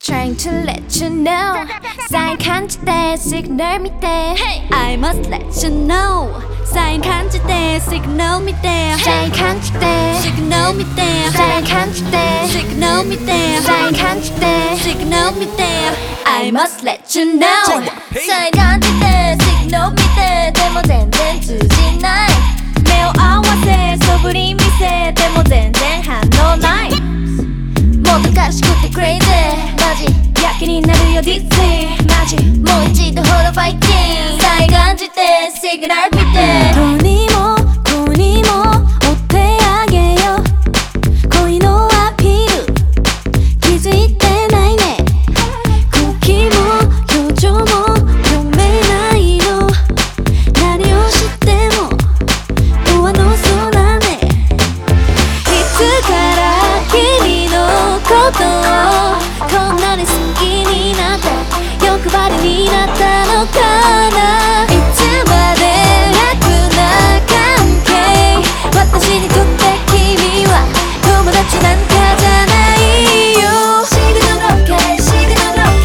Trying to let you know サイン感じてシグナル見て I must let you know サイン感じてシグナル見てサイン感じてシグナル見てサイン感じてシグナル見てサイン感じてシグナル見て I must let you know サイン感じてシグナル見てでも全然通じない目を合わせ素振り見せても全然反応ないもどかしくて crazy マジやけになるよ Thisマジもう一度ほどファイティングさえ感じてシグナル見てどうにもこうにも追ってあげよ恋のアピール気づいてないね空気も表情も読めないの何をしても上の空ねいつから君のことをこんなに好きになって欲張りになったのかないつまで楽な関係私にとって君は友達なんかじゃないよシグナル OK シグナル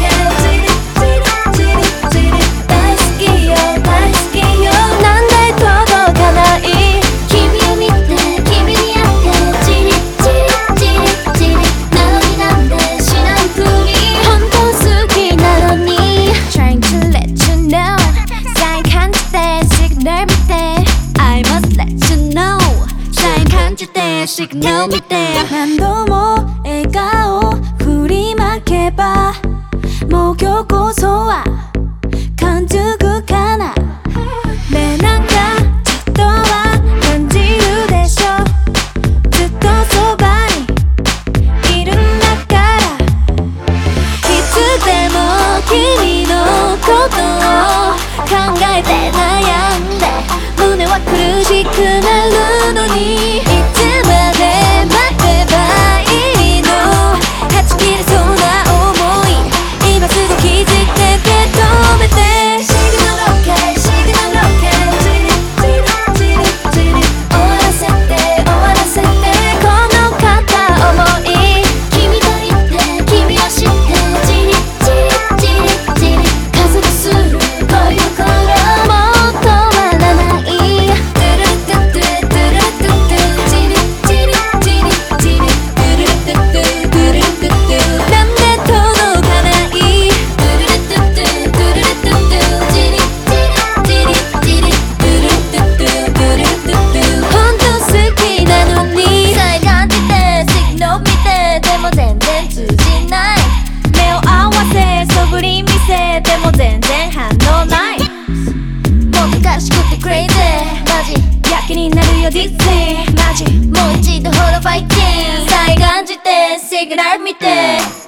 OK チリチリチリチリ大好きよ大好きよなんで届かない君を見て君に会ってチリチリチリチリなのになんでしないふり本当好きなのに Trying to let you know サイン感じてシグナル見て I must let you know サイン感じてシグナル見て何度も笑顔振りまけばもう今日こそは感づくかなねなんかちょっとは感じるでしょずっとそばにいるんだからいつでも君のことを考えて悩んで胸は苦しくなるのにいつまで待てばいいのはち切れそうな想い今すぐ気づいて受け止めてシグナル OK シグナル OK チリチリチリチリ終わらせて終わらせてこの片想い君といて君を知ってチリチリチリチリ加速する恋心もう止まらないトゥルトゥトゥトゥルトゥトゥチリチリチリチリトゥルトゥトゥトゥルトゥトゥなんで届かないトゥルトゥトゥトゥルトゥトゥチリチリチリチリトゥルトゥトゥトゥルトゥトゥ本当好きなのにさえ感じてシグナル見てでも全然通じない目を合わせ素振り見せても全然反応ないもどかしくて crazy マジやけになるよ Thisマジもう一度ほどファイティングさえ感じてシグナル見て